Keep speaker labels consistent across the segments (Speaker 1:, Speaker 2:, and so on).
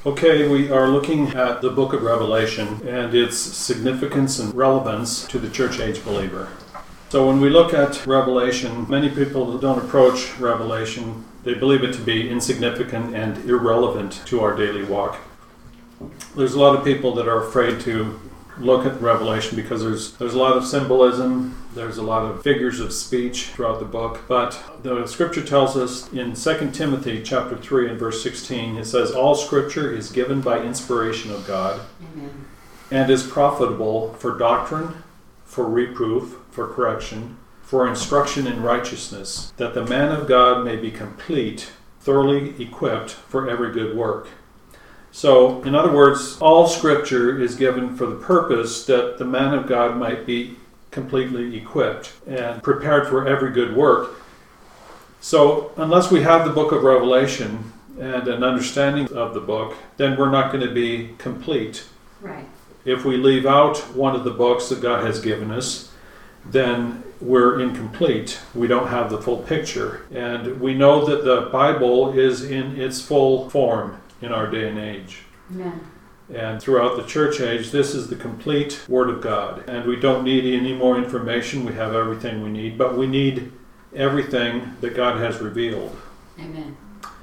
Speaker 1: Okay, we are looking at the book of Revelation and its significance and relevance to the church age believer. So when we look at Revelation, many people don't approach Revelation. They believe it to be insignificant and irrelevant to our daily walk. There's a lot of people that are afraid to look at Revelation because there's a lot of symbolism, there's a lot of figures of speech throughout the book, but the scripture tells us in 2 Timothy chapter 3 and verse 16, it says, "All scripture is given by inspiration of God, Amen. And is profitable for doctrine, for reproof, for correction, for instruction in righteousness, that the man of God may be complete, thoroughly equipped for every good work." So, in other words, all scripture is given for the purpose that the man of God might be completely equipped and prepared for every good work. So, unless we have the book of Revelation and an understanding of the book, then we're not going to be complete.
Speaker 2: Right.
Speaker 1: If we leave out one of the books that God has given us, then we're incomplete. We don't have the full picture. And we know that the Bible is in its full form in our day and age.
Speaker 2: Amen.
Speaker 1: And throughout the church age, this is the complete Word of God. And we don't need any more information. We have everything we need, but we need everything that God has revealed.
Speaker 2: Amen.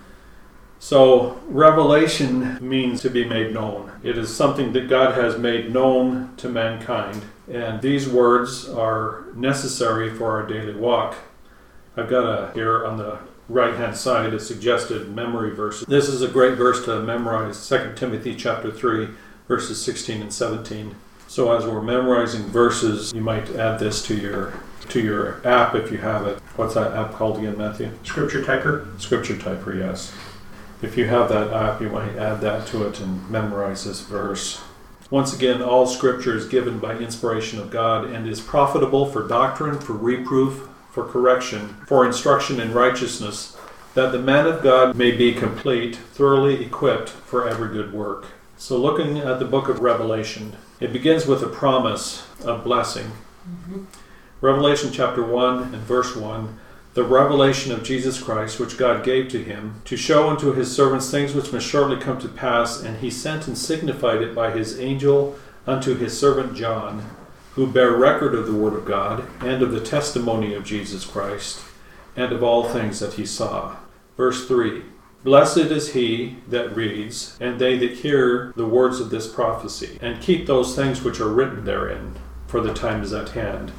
Speaker 1: So, revelation means to be made known. It is something that God has made known to mankind. And these words are necessary for our daily walk. I've got here on the right-hand side a suggested memory verse. This is a great verse to memorize, 2 Timothy chapter 3, verses 16 and 17. So as we're memorizing verses, you might add this to your app if you have it. What's that app called again, Matthew?
Speaker 3: Scripture Typer.
Speaker 1: Scripture Typer, yes. If you have that app, you might add that to it and memorize this verse. Once again, all scripture is given by inspiration of God and is profitable for doctrine, for reproof, for correction, for instruction in righteousness, that the man of God may be complete, thoroughly equipped for every good work. So looking at the book of Revelation, it begins with a promise of blessing. Mm-hmm. Revelation chapter 1 and verse 1, "The revelation of Jesus Christ, which God gave to him, to show unto his servants things which must shortly come to pass, and he sent and signified it by his angel unto his servant John, who bear record of the word of God, and of the testimony of Jesus Christ, and of all things that he saw." Verse 3, "Blessed is he that reads, and they that hear the words of this prophecy, and keep those things which are written therein, for the time is at hand."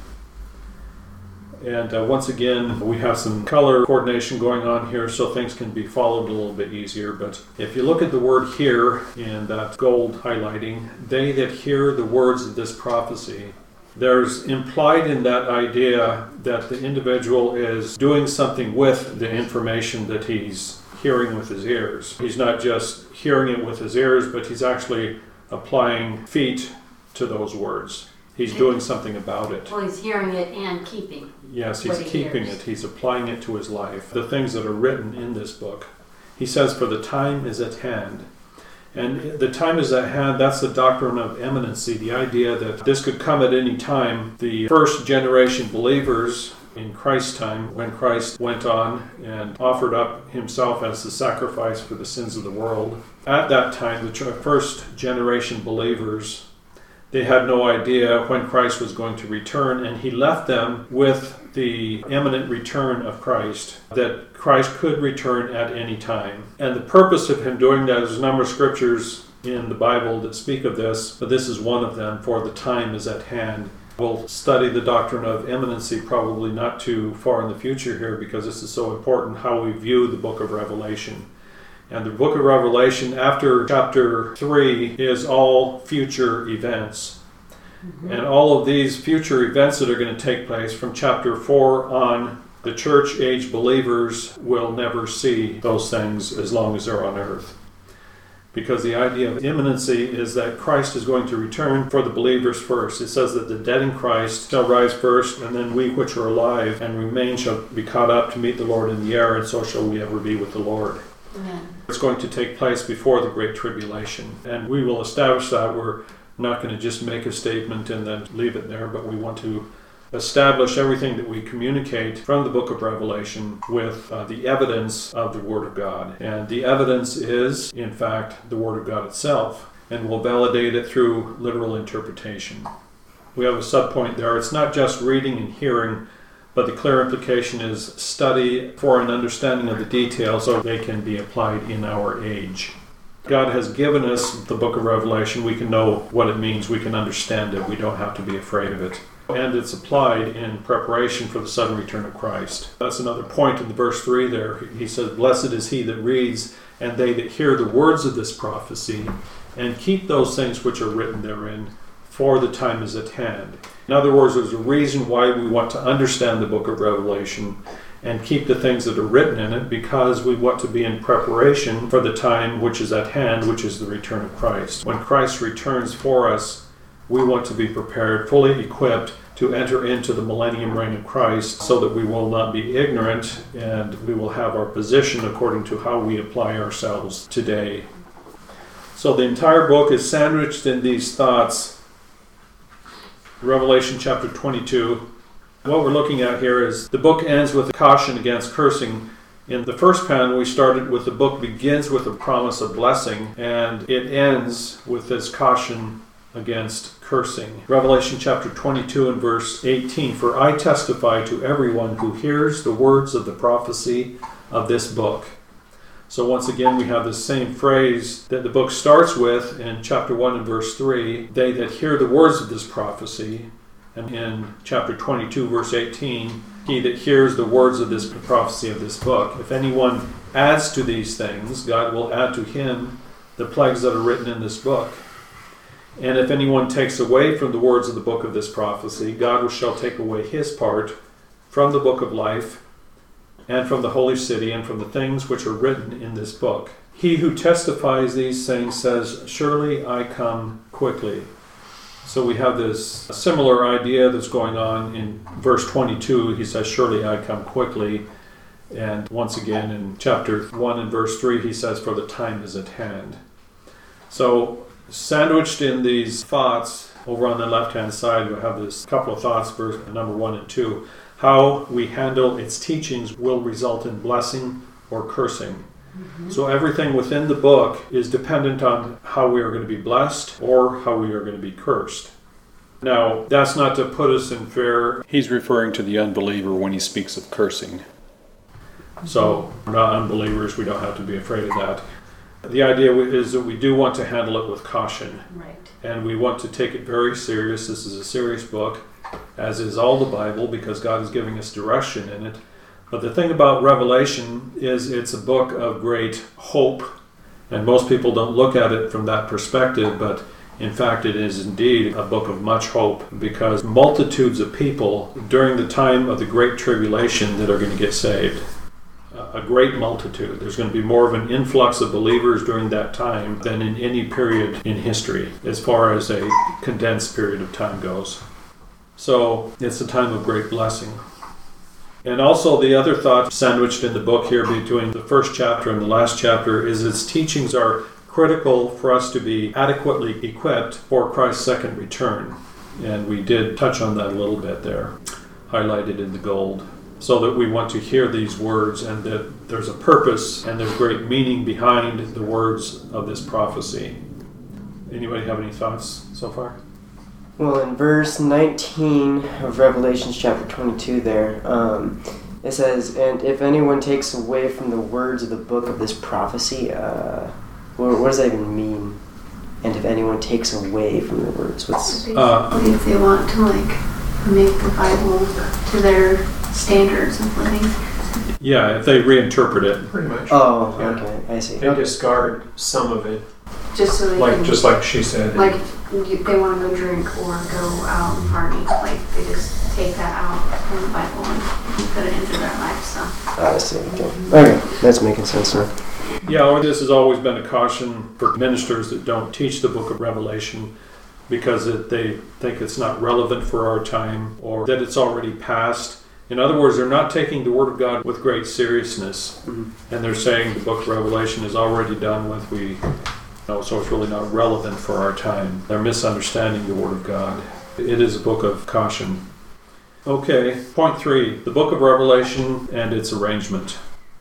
Speaker 1: And once again, we have some color coordination going on here, so things can be followed a little bit easier. But if you look at the word "hear" in that gold highlighting, they that hear the words of this prophecy, there's implied in that idea that the individual is doing something with the information that he's hearing with his ears. He's not just hearing it with his ears, but he's actually applying feet to those words. He's doing something about it.
Speaker 2: Well, he's hearing it and keeping.
Speaker 1: Yes, he's keeping it. He's applying it to his life. The things that are written in this book. He says, "For the time is at hand." And the time is at hand, that's the doctrine of imminency, the idea that this could come at any time. The first generation believers in Christ's time, when Christ went on and offered up himself as the sacrifice for the sins of the world, at that time, the first generation believers, they had no idea when Christ was going to return, and he left them with the imminent return of Christ, that Christ could return at any time. And the purpose of him doing that, there's a number of scriptures in the Bible that speak of this, but this is one of them, "For the time is at hand." We'll study the doctrine of imminency probably not too far in the future here, because this is so important, how we view the book of Revelation. And the book of Revelation, after chapter 3, is all future events. Mm-hmm. And all of these future events that are going to take place from chapter 4 on, the church age believers will never see those things as long as they're on earth. Because the idea of imminency is that Christ is going to return for the believers first. It says that the dead in Christ shall rise first, and then we which are alive and remain shall be caught up to meet the Lord in the air, and so shall we ever be with the Lord.
Speaker 2: Amen.
Speaker 1: It's going to take place before the Great Tribulation. And we will establish that. We're not going to just make a statement and then leave it there, but we want to establish everything that we communicate from the book of Revelation with the evidence of the Word of God. And the evidence is, in fact, the Word of God itself, and we'll validate it through literal interpretation. We have a subpoint there. It's not just reading and hearing, but the clear implication is study for an understanding of the details so they can be applied in our age. God has given us the book of Revelation. We can know what it means. We can understand it. We don't have to be afraid of it. And it's applied in preparation for the sudden return of Christ. That's another point in the verse 3 there. He says, "Blessed is he that reads, and they that hear the words of this prophecy, and keep those things which are written therein, for the time is at hand." In other words, there's a reason why we want to understand the book of Revelation and keep the things that are written in it, because we want to be in preparation for the time which is at hand, which is the return of Christ. When Christ returns for us, we want to be prepared, fully equipped to enter into the millennium reign of Christ, so that we will not be ignorant and we will have our position according to how we apply ourselves today. So the entire book is sandwiched in these thoughts. Revelation chapter 22. What we're looking at here is the book ends with a caution against cursing. In the first panel, we started with the book begins with a promise of blessing, and it ends with this caution against cursing. Revelation chapter 22 and verse 18, "For I testify to everyone who hears the words of the prophecy of this book." So once again, we have the same phrase that the book starts with in chapter 1 and verse 3, "They that hear the words of this prophecy." And in chapter 22, verse 18, "He that hears the words of this prophecy of this book." If anyone adds to these things, God will add to him the plagues that are written in this book. And if anyone takes away from the words of the book of this prophecy, God shall take away his part from the book of life, and from the holy city, and from the things which are written in this book. He who testifies these things says, "Surely I come quickly." So we have this similar idea that's going on in verse 22. He says, "Surely I come quickly." And once again in chapter 1 and verse 3, he says, "For the time is at hand." So sandwiched in these thoughts, over on the left-hand side, we have this couple of thoughts, verse number 1 and 2. How we handle its teachings will result in blessing or cursing. Mm-hmm. So everything within the book is dependent on how we are going to be blessed or how we are going to be cursed. Now, that's not to put us in fear. He's referring to the unbeliever when he speaks of cursing. So we're not unbelievers. We don't have to be afraid of that. The idea is that we do want to handle it with caution.
Speaker 2: Right.
Speaker 1: And we want to take it very serious. This is a serious book, as is all the Bible, because God is giving us direction in it. But the thing about Revelation is it's a book of great hope, and most people don't look at it from that perspective, but in fact it is indeed a book of much hope, because multitudes of people during the time of the Great Tribulation that are going to get saved. A great multitude. There's going to be more of an influx of believers during that time than in any period in history, as far as a condensed period of time goes. So it's a time of great blessing. And also the other thought sandwiched in the book here between the first chapter and the last chapter is its teachings are critical for us to be adequately equipped for Christ's second return. And we did touch on that a little bit there, highlighted in the gold. So that we want to hear these words, and that there's a purpose and there's great meaning behind the words of this prophecy. Anybody have any thoughts so far?
Speaker 3: Well, in verse 19 of Revelation chapter 22 there, it says, "And if anyone takes away from the words of the book of this prophecy," what does that even mean? And if anyone takes away from the words, what's...
Speaker 4: Basically, if they want to make the Bible to their standards of living.
Speaker 1: Yeah, if they reinterpret it.
Speaker 5: Pretty much.
Speaker 3: Oh,
Speaker 5: Yeah.
Speaker 3: okay, I see.
Speaker 5: They discard some of it,
Speaker 4: Just so they can,
Speaker 5: just like she said.
Speaker 4: like, they want to go drink or go out and party. Like, they just take that out from the Bible and put it into their life, so.
Speaker 3: I see, okay. Okay, that's making sense now.
Speaker 1: Yeah, or this has always been a caution for ministers that don't teach the book of Revelation, because they think it's not relevant for our time, or that it's already past. In other words, they're not taking the Word of God with great seriousness, and they're saying the book of Revelation is already done with, so it's really not relevant for our time. They're misunderstanding the Word of God. It is a book of caution. Okay, point 3, the book of Revelation and its arrangement.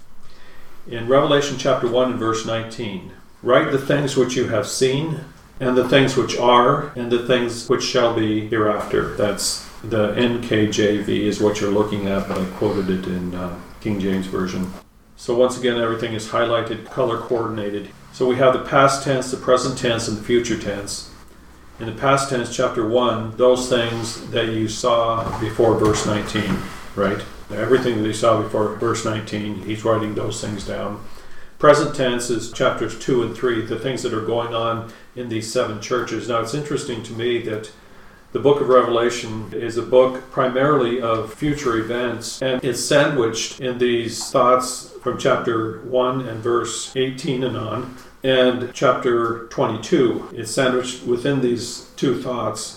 Speaker 1: In Revelation chapter 1 and verse 19, write the things which you have seen, and the things which are, and the things which shall be hereafter. That's the NKJV is what you're looking at, but I quoted it in King James Version. So once again, everything is highlighted, color coordinated. So we have the past tense, the present tense, and the future tense. In the past tense, chapter 1, those things that you saw before verse 19, right? Everything that he saw before verse 19, he's writing those things down. Present tense is chapters 2 and 3, the things that are going on in these 7 churches. Now, it's interesting to me that the book of Revelation is a book primarily of future events, and it's sandwiched in these thoughts from chapter 1 and verse 18 and on, and chapter 22. It's sandwiched within these 2 thoughts.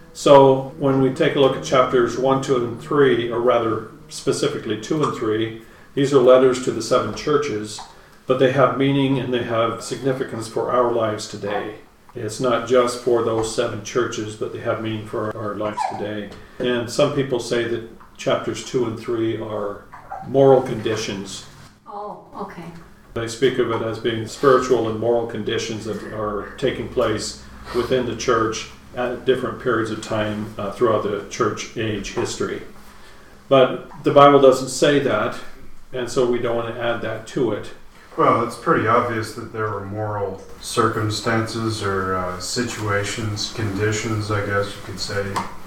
Speaker 1: So when we take a look at chapters 1, 2, and 3, or rather specifically 2 and 3, these are letters to the 7 churches, but they have meaning and they have significance for our lives today. It's not just for those 7 churches, but they have meaning for our lives today. And some people say that chapters 2 and 3 are moral conditions.
Speaker 2: Oh, okay.
Speaker 1: They speak of it as being spiritual and moral conditions that are taking place within the church at different periods of time throughout the church age history. But the Bible doesn't say that, and so we don't want to add that to it.
Speaker 6: Well, it's pretty obvious that there were moral circumstances or situations, conditions, I guess you could say,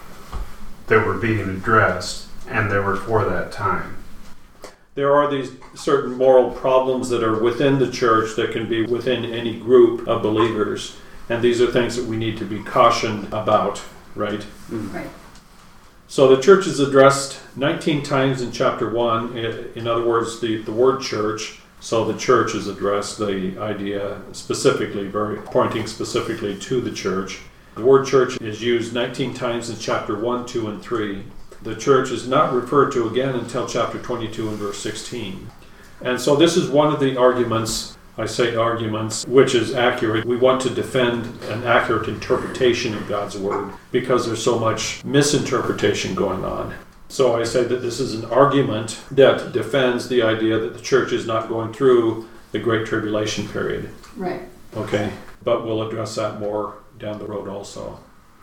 Speaker 6: that were being addressed, and they were for that time.
Speaker 1: There are these certain moral problems that are within the church that can be within any group of believers, and these are things that we need to be cautioned about, right?
Speaker 2: Right.
Speaker 1: So the church is addressed 19 times in chapter 1. In other words, the word church. So the church is addressed, the idea specifically, pointing specifically to the church. The word church is used 19 times in chapter 1, 2, and 3. The church is not referred to again until chapter 22 and verse 16. And so this is one of the arguments, I say arguments, which is accurate. We want to defend an accurate interpretation of God's word because there's so much misinterpretation going on. So I say that this is an argument that defends the idea that the church is not going through the Great Tribulation period.
Speaker 2: Right.
Speaker 1: Okay, but we'll address that more down the road also.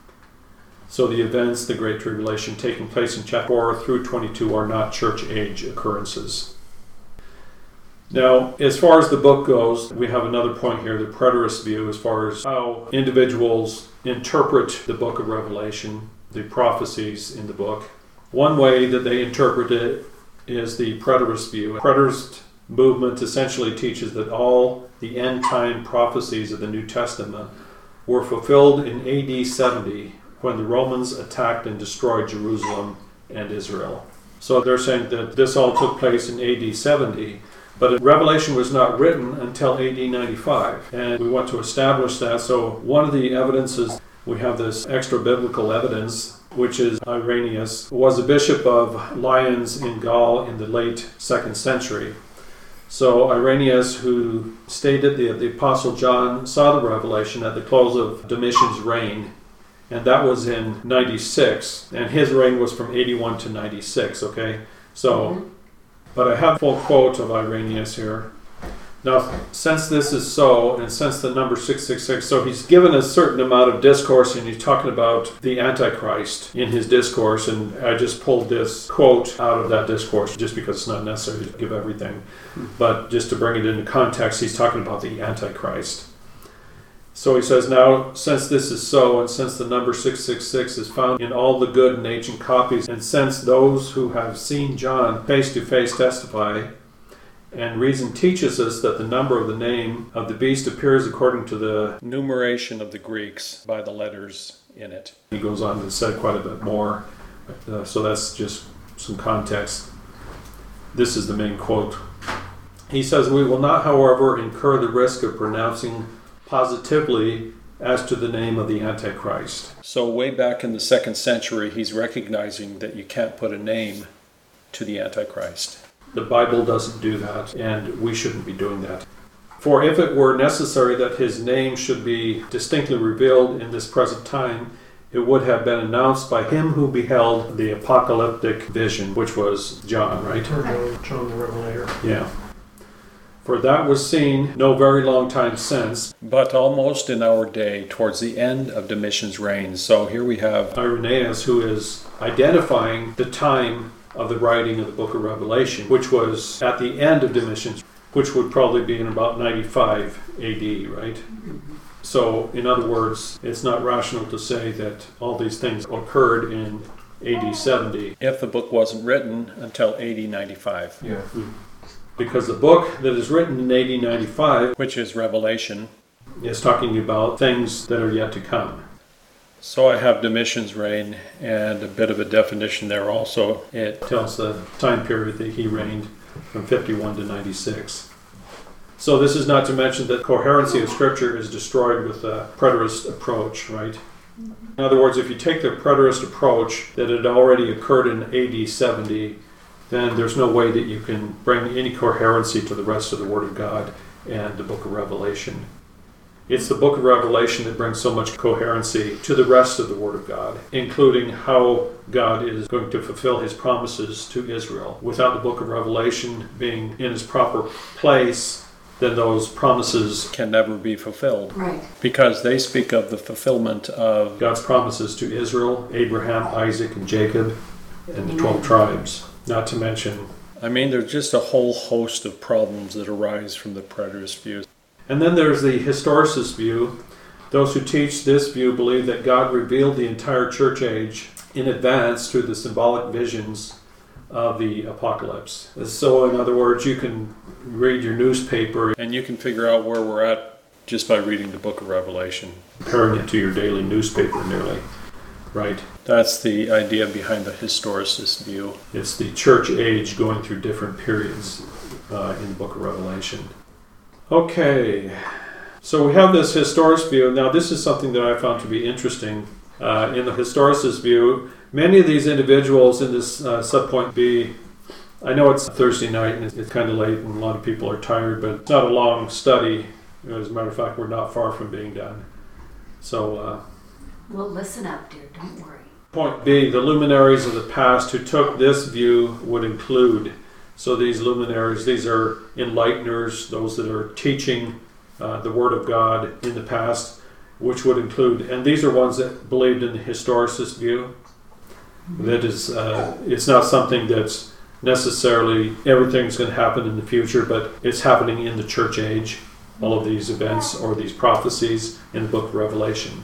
Speaker 1: So the events, the Great Tribulation taking place in chapter 4 through 22 are not church age occurrences. Now, as far as the book goes, we have another point here, the preterist view, as far as how individuals interpret the book of Revelation, the prophecies in the book. One way that they interpret it is the preterist view. The preterist movement essentially teaches that all the end-time prophecies of the New Testament were fulfilled in AD 70 when the Romans attacked and destroyed Jerusalem and Israel. So they're saying that this all took place in AD 70, but Revelation was not written until AD 95. And we want to establish that. So one of the evidences, we have this extra-biblical evidence, which is Irenaeus, was a bishop of Lyons in Gaul in the late 2nd century. So Irenaeus, who stated that the Apostle John saw the revelation at the close of Domitian's reign, and that was in 96, and his reign was from 81 to 96, okay? So, but I have a full quote of Irenaeus here. Now, since this is so, and since the number 666, so he's given a certain amount of discourse, and he's talking about the Antichrist in his discourse, and I just pulled this quote out of that discourse just because it's not necessary to give everything. But just to bring it into context, he's talking about the Antichrist. So he says, now, since this is so, and since the number 666 is found in all the good and ancient copies, and since those who have seen John face to face testify, and reason teaches us that the number of the name of the beast appears according to the numeration of the Greeks by the letters in it. He goes on to say quite a bit more, so that's just some context. This is the main quote. He says, we will not, however, incur the risk of pronouncing positively as to the name of the Antichrist. So way back in the 2nd century, he's recognizing that you can't put a name to the Antichrist. The Bible doesn't do that, and we shouldn't be doing that. For if it were necessary that his name should be distinctly revealed in this present time, it would have been announced by him who beheld the apocalyptic vision, which was John, right?
Speaker 5: John the Revelator.
Speaker 1: Yeah. For that was seen no very long time since, but almost in our day, towards the end of Domitian's reign. So here we have Irenaeus, who is identifying the time of the writing of the book of Revelation, which was at the end of Domitian's, which would probably be in about 95 AD, right? So, in other words, it's not rational to say that all these things occurred in AD 70 if the book wasn't written until AD 95.
Speaker 5: Yeah.
Speaker 1: Because the book that is written in AD 95, which is Revelation, is talking about things that are yet to come. So I have Domitian's reign and a bit of a definition there also. It tells the time period that he reigned from 51 to 96. So this is not to mention that coherency of Scripture is destroyed with the preterist approach, right? In other words, if you take the preterist approach that had already occurred in AD 70, then there's no way that you can bring any coherency to the rest of the Word of God and the book of Revelation. It's the book of Revelation that brings so much coherency to the rest of the Word of God, including how God is going to fulfill His promises to Israel. Without the book of Revelation being in its proper place, then those promises can never be fulfilled.
Speaker 2: Right.
Speaker 1: Because they speak of the fulfillment of God's promises to Israel, Abraham, Isaac, and Jacob, and the 12 tribes. Not to mention, there's just a whole host of problems that arise from the preterist view. And then there's the historicist view. Those who teach this view believe that God revealed the entire church age in advance through the symbolic visions of the apocalypse. So in other words, you can read your newspaper and you can figure out where we're at just by reading the book of Revelation, comparing it to your daily newspaper nearly, right? That's the idea behind the historicist view. It's the church age going through different periods in the book of Revelation. Okay, so we have this historicist view. Now this is something that I found to be interesting. In the historicist view, many of these individuals in this subpoint B, I know it's Thursday night and it's kind of late and a lot of people are tired, but it's not a long study. As a matter of fact, we're not far from being done. So,
Speaker 2: Well, listen up, dear. Don't worry.
Speaker 1: Point B, the luminaries of the past who took this view would include, so these luminaries, these are enlighteners, those that are teaching the Word of God in the past, which would include, and these are ones that believed in the historicist view. That is, it's not something that's necessarily everything's going to happen in the future, but it's happening in the church age, all of these events or these prophecies in the book of Revelation.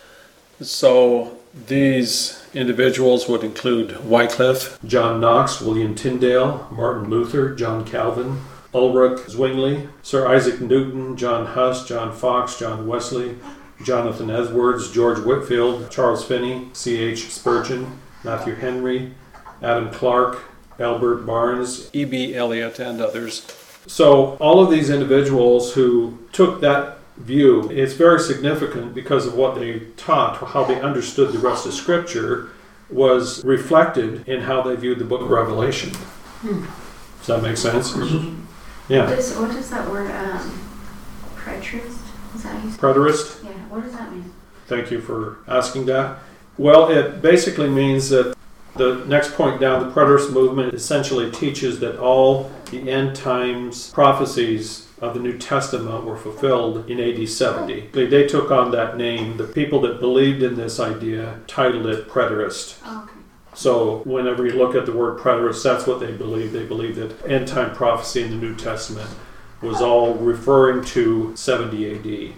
Speaker 1: So these individuals would include Wycliffe, John Knox, William Tyndale, Martin Luther, John Calvin, Ulrich Zwingli, Sir Isaac Newton, John Huss, John Fox, John Wesley, Jonathan Edwards, George Whitefield, Charles Finney, C.H. Spurgeon, Matthew Henry, Adam Clark, Albert Barnes, E.B. Elliott, and others. So all of these individuals who took that view, it's very significant because of what they taught, how they understood the rest of Scripture was reflected in how they viewed the book of Revelation. Does that make sense? Yeah.
Speaker 4: What is that word? Preterist? Is that how you say it?
Speaker 1: Preterist?
Speaker 4: Yeah, what does that mean?
Speaker 1: Thank you for asking that. Well, it basically means that the next point down, the preterist movement essentially teaches that all the end times prophecies of the New Testament were fulfilled in AD 70. They took on that name. The people that believed in this idea titled it preterist.
Speaker 4: Oh, okay.
Speaker 1: So whenever you look at the word preterist, that's what they believe. They believe that end time prophecy in the New Testament was all referring to 70 AD.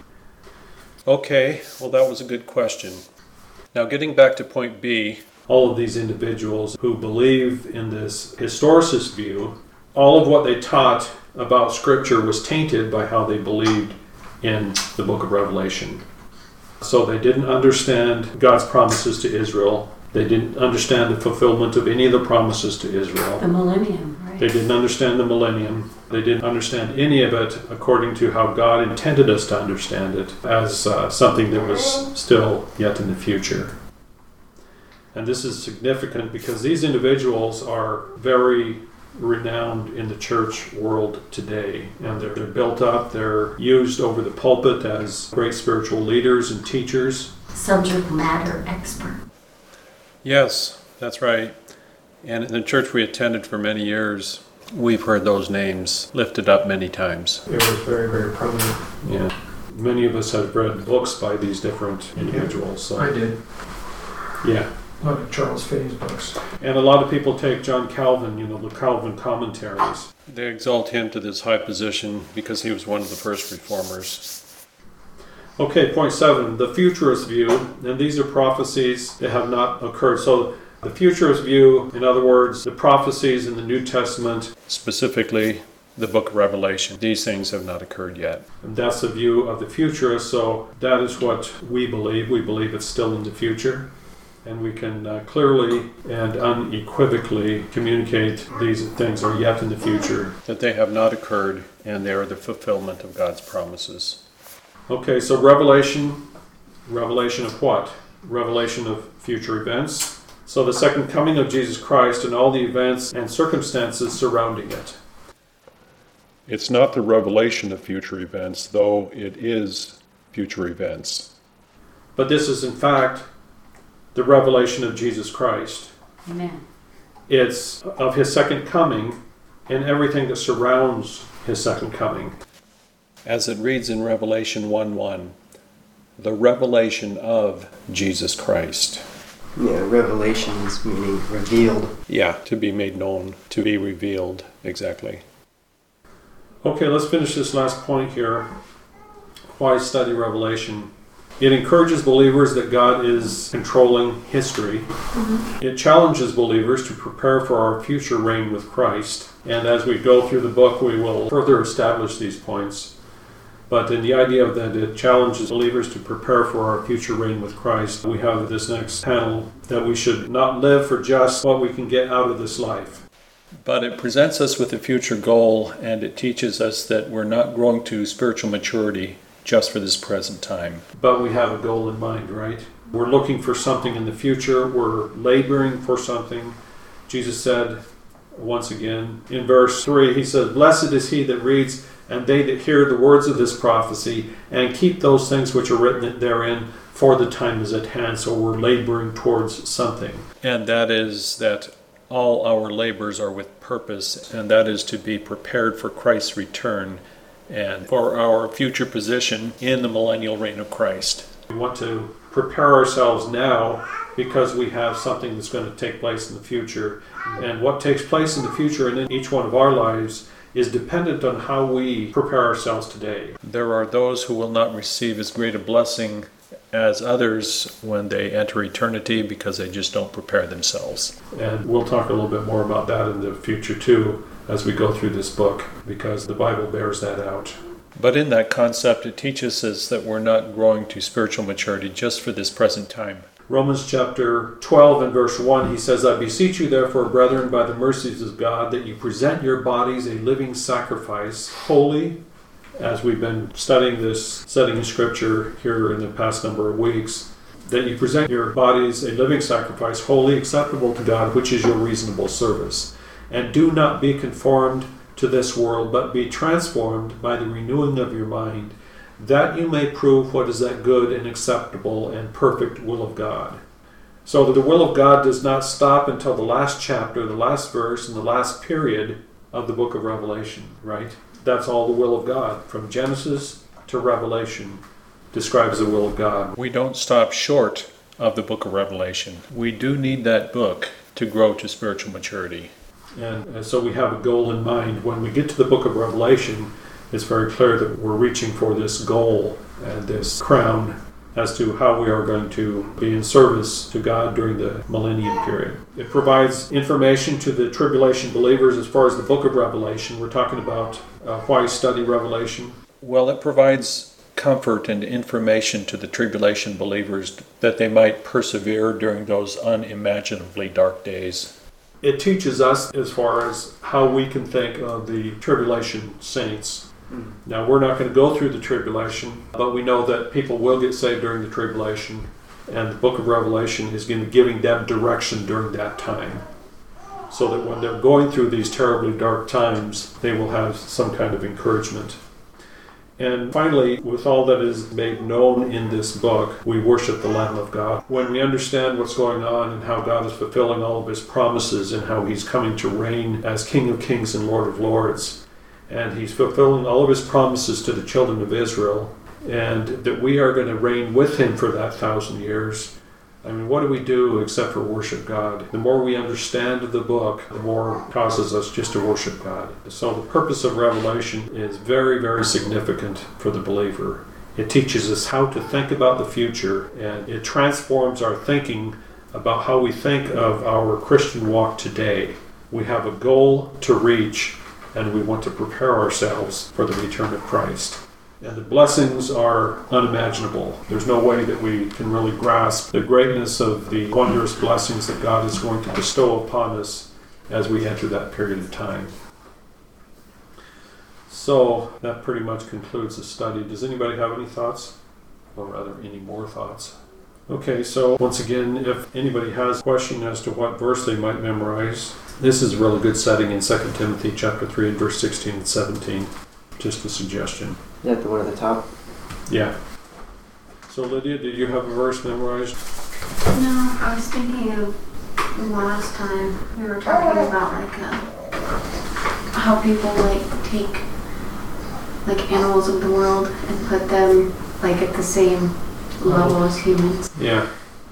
Speaker 1: Okay, well that was a good question. Now getting back to point B, all of these individuals who believe in this historicist view, all of what they taught about Scripture was tainted by how they believed in the book of Revelation. So they didn't understand God's promises to Israel. They didn't understand the fulfillment of any of the promises to Israel.
Speaker 2: The millennium, right?
Speaker 1: They didn't understand the millennium. They didn't understand any of it according to how God intended us to understand it as something that was still yet in the future. And this is significant because these individuals are very renowned in the church world today. And they're built up, they're used over the pulpit as great spiritual leaders and teachers.
Speaker 2: subject matter expert.
Speaker 1: Yes, that's right. And in the church we attended for many years, we've heard those names lifted up many times.
Speaker 5: It was very, very prominent.
Speaker 1: Yeah. Many of us have read books by these different individuals. So.
Speaker 5: I did.
Speaker 1: Yeah.
Speaker 5: A lot of Charles Fay's books.
Speaker 1: And a lot of people take John Calvin, the Calvin commentaries. They exalt him to this high position because he was one of the first reformers. Okay, point 7, the futurist view. And these are prophecies that have not occurred. So the futurist view, in other words, the prophecies in the New Testament, specifically the book of Revelation, these things have not occurred yet. And that's the view of the futurist. So that is what we believe. We believe it's still in the future. And we can clearly and unequivocally communicate these things are yet in the future, that they have not occurred, and they are the fulfillment of God's promises. Okay, so revelation of what? Revelation of future events. So the second coming of Jesus Christ and all the events and circumstances surrounding it. It's not the revelation of future events, though it is future events. But this is in fact the revelation of Jesus Christ.
Speaker 2: Amen.
Speaker 1: It's of his second coming and everything that surrounds his second coming. As it reads in Revelation 1:1, the revelation of Jesus Christ.
Speaker 3: Yeah, revelations meaning revealed.
Speaker 1: Yeah, to be made known, to be revealed, exactly. Okay, let's finish this last point here. Why study Revelation? It encourages believers that God is controlling history. Mm-hmm. It challenges believers to prepare for our future reign with Christ. And as we go through the book, we will further establish these points. But in the idea that it challenges believers to prepare for our future reign with Christ, we have this next panel that we should not live for just what we can get out of this life. But it presents us with a future goal, and it teaches us that we're not growing to spiritual maturity just for this present time. But we have a goal in mind, right? We're looking for something in the future. We're laboring for something. Jesus said, once again, in verse 3, he says, "Blessed is he that reads, and they that hear the words of this prophecy, and keep those things which are written therein, for the time is at hand." So we're laboring towards something. And that is that all our labors are with purpose, and that is to be prepared for Christ's return and for our future position in the millennial reign of Christ. We want to prepare ourselves now because we have something that's going to take place in the future. And what takes place in the future and in each one of our lives is dependent on how we prepare ourselves today. There are those who will not receive as great a blessing as others when they enter eternity because they just don't prepare themselves. And we'll talk a little bit more about that in the future too, as we go through this book, because the Bible bears that out. But in that concept, it teaches us that we're not growing to spiritual maturity just for this present time. Romans chapter 12 and verse 1, he says, "I beseech you therefore, brethren, by the mercies of God, that you present your bodies a living sacrifice, holy," as we've been studying this setting in Scripture here in the past number of weeks, "that you present your bodies a living sacrifice, holy, acceptable to God, which is your reasonable service. And do not be conformed to this world, but be transformed by the renewing of your mind, that you may prove what is that good and acceptable and perfect will of God." So the will of God does not stop until the last chapter, the last verse, and the last period of the book of Revelation, right? That's all the will of God. From Genesis to Revelation describes the will of God. We don't stop short of the book of Revelation. We do need that book to grow to spiritual maturity. And so we have a goal in mind. When we get to the book of Revelation, it's very clear that we're reaching for this goal and this crown as to how we are going to be in service to God during the millennium period. It provides information to the tribulation believers as far as the book of Revelation. We're talking about why study Revelation. Well, it provides comfort and information to the tribulation believers that they might persevere during those unimaginably dark days. It teaches us as far as how we can think of the tribulation saints. Now, we're not going to go through the tribulation, but we know that people will get saved during the tribulation, and the book of Revelation is going to be giving them direction during that time, so that when they're going through these terribly dark times, they will have some kind of encouragement. And finally, with all that is made known in this book, we worship the Lamb of God. When we understand what's going on and how God is fulfilling all of his promises and how he's coming to reign as King of Kings and Lord of Lords, and he's fulfilling all of his promises to the children of Israel, and that we are going to reign with him for that 1,000 years, I mean, what do we do except for worship God? The more we understand the book, the more it causes us just to worship God. So the purpose of Revelation is very, very significant for the believer. It teaches us how to think about the future, and it transforms our thinking about how we think of our Christian walk today. We have a goal to reach, and we want to prepare ourselves for the return of Christ. And the blessings are unimaginable. There's no way that we can really grasp the greatness of the wondrous blessings that God is going to bestow upon us as we enter that period of time. So that pretty much concludes the study. Does anybody have any thoughts? Or rather, any more thoughts? Okay, so once again, if anybody has a question as to what verse they might memorize, this is a really good setting in 2 Timothy chapter 3 and verse 16 and 17. Just a suggestion.
Speaker 3: Is that the one at the top?
Speaker 1: Yeah. So Lydia, did you have a verse memorized?
Speaker 4: No, I was thinking of the last time we were talking about how people take animals of the world and put them at the same level as humans.
Speaker 1: Yeah.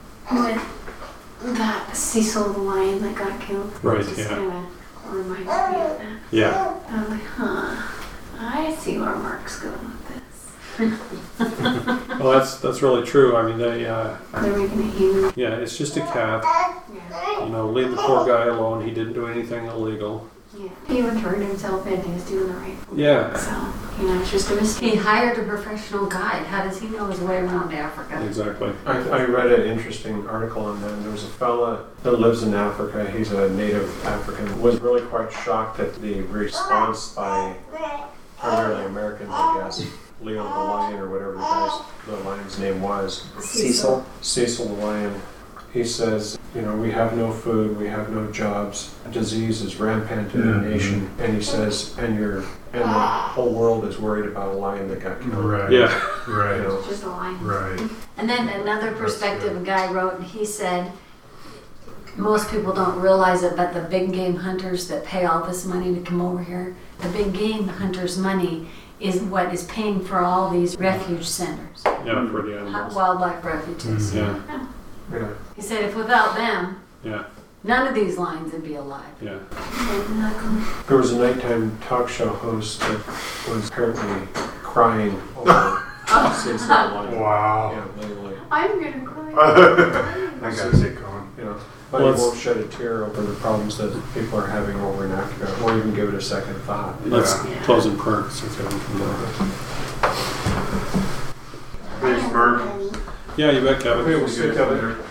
Speaker 4: With that Cecil the lion that got killed.
Speaker 1: Right,
Speaker 4: Just
Speaker 1: yeah.
Speaker 4: kind of reminds me of that.
Speaker 1: Yeah.
Speaker 4: I was like, I see where Mark's going with this.
Speaker 1: Well, that's really true. I mean,
Speaker 4: They're making it human.
Speaker 1: yeah, it's just a cat.
Speaker 4: Yeah.
Speaker 1: Leave the poor guy alone. He didn't do anything illegal.
Speaker 4: Yeah. He even turned himself in. He was doing the right thing.
Speaker 1: Yeah.
Speaker 4: So, it's just a mistake.
Speaker 2: He hired a professional guide. How does he know his way around Africa?
Speaker 1: Exactly.
Speaker 5: I read an interesting article on that. There was a fella that lives in Africa. He's a native African. Was really quite shocked at the response by primarily Americans, I guess. Leo the Lion, or whatever the lion's name was.
Speaker 3: Cecil.
Speaker 5: Cecil the Lion. He says, we have no food, we have no jobs. Disease is rampant in the nation. And he says, and the whole world is worried about a lion that got killed.
Speaker 6: Right.
Speaker 1: Yeah.
Speaker 6: Right.
Speaker 4: It's just a lion.
Speaker 6: Right.
Speaker 2: And then another perspective a guy wrote, and he said, most people don't realize it, but the big game hunters that pay all this money to come over here, the big game hunters' money is what is paying for all these refuge centers,
Speaker 1: Yeah, for the animals.
Speaker 2: wildlife refuges.
Speaker 1: Yeah.
Speaker 5: Yeah.
Speaker 2: He said if without them,
Speaker 1: Yeah.
Speaker 2: none of these lions would be alive.
Speaker 1: Yeah.
Speaker 5: There was a nighttime talk show host that was apparently crying over Cecil the Lion.
Speaker 6: Wow.
Speaker 5: Yeah, literally.
Speaker 4: I'm gonna cry.
Speaker 6: I gotta get going.
Speaker 5: But
Speaker 1: Well,
Speaker 5: he won't shed a tear over the problems that people are having over in Africa, or even give it a second thought.
Speaker 1: Let's
Speaker 4: Yeah.
Speaker 1: close in prayer. Since we haven't come down.
Speaker 6: Thanks, Mark.
Speaker 1: Yeah, you bet, Kevin.
Speaker 5: Okay, we'll see you, Kevin.